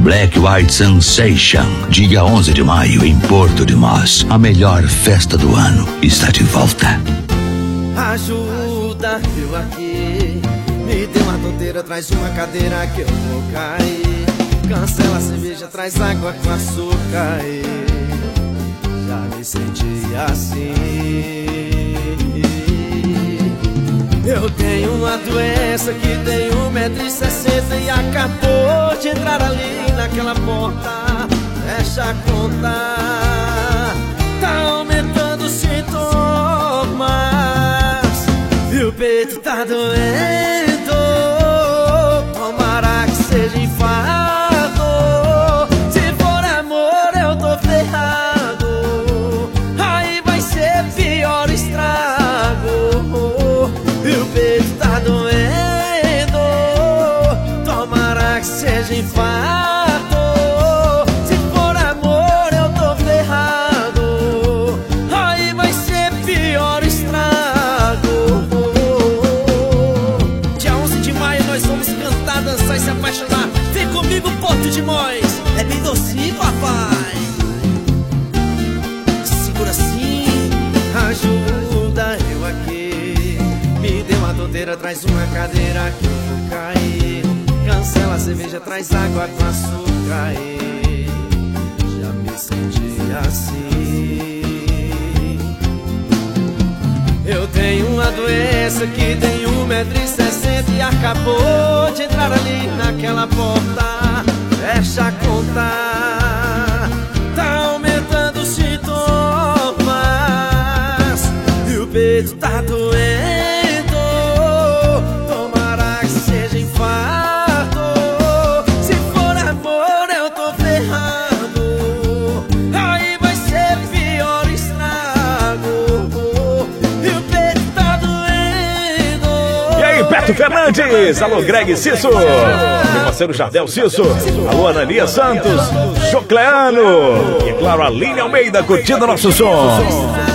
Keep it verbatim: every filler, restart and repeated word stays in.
Black White Sensation. Dia onze de maio em Porto de Mós. A melhor festa do ano está de volta. Ajuda eu aqui, me dê uma tonteira, traz uma cadeira que eu vou cair. Cancela a cerveja, traz água com açúcar. Já me senti assim. Eu tenho uma doença que tem um metro e sessenta e acabou de entrar ali naquela porta. Fecha a conta, tá aumentando os sintomas. E o peito tá doendo, tomara que seja infarto. Se for amor eu tô ferrado, aí vai ser pior estrago. E o peito tá doendo, tomara que seja infarto. Se for amor eu tô ferrado, aí vai ser pior estrago. Dia onze de maio nós vamos cantar, dançar e se apaixonar. Vem comigo, Porto de Mós, é bem docinho, papai. Segura assim, ajuda eu aqui, me dê uma tonteira, traz uma cadeira que eu vou cair. Cancela a cerveja, traz água com açúcar. Já me senti assim. Eu tenho uma doença que tem um metro e sessenta e acabou de entrar ali naquela porta. Fecha a conta, tá aumentando os sintomas. E o peito tá doendo, tomara que seja infarto. Se for amor eu tô ferrado, aí vai ser pior estrago. E o peito tá doendo. E aí, Beto Fernandes, alô Greg Cisso, meu parceiro Jardel Cisso, alô Anania Santos, Jocleano e claro, Aline Almeida curtindo nosso som.